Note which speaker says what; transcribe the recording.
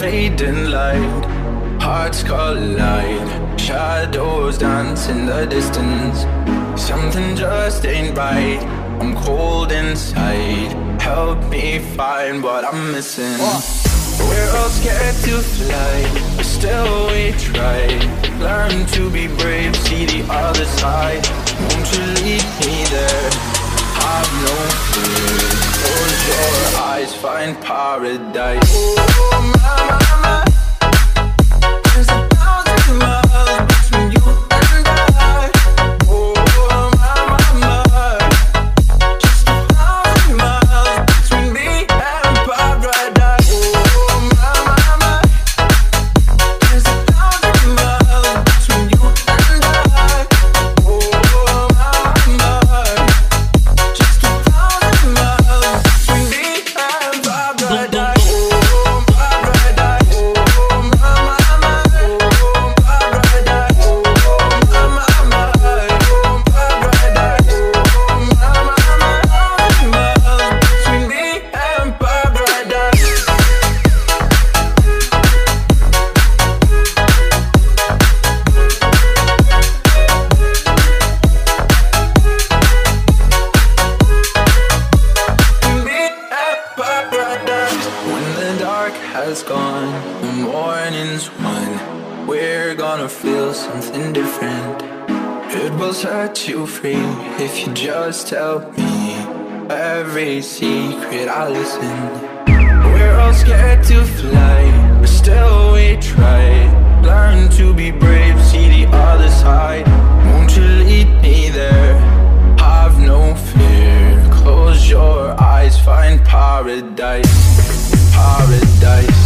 Speaker 1: fading light, hearts collide, shadows dance in the distance. Something just ain't right, I'm cold inside. Help me find what I'm missing. We're all scared to fly, but still we try. Learn to be brave, see the other side. Won't you lead me there? Have no fear. Close your eyes, find paradise. Oh, my, my, my. There's 1,000 miles between you and I. Oh, my, my, my. Just 1,000 miles between me and paradise. Oh, my, my, my. There's 1,000 miles between you and I. Oh, my, my. Just 1,000 miles between me and paradise. Oh, paradise. Oh, my, my, my. Oh, paradise. Oh, my, my, my. Oh, paradise. Oh, my, my, my. 1,000 miles between me and paradise. When the dark has gone, the morning's won. We're gonna feel something different. It will set you free if you just tell me every secret. I listen. We're all scared to fly, but still we try. Learn to be brave, see the other side. Won't you lead me there? Have no fear. Close your eyes, find paradise. Paradise.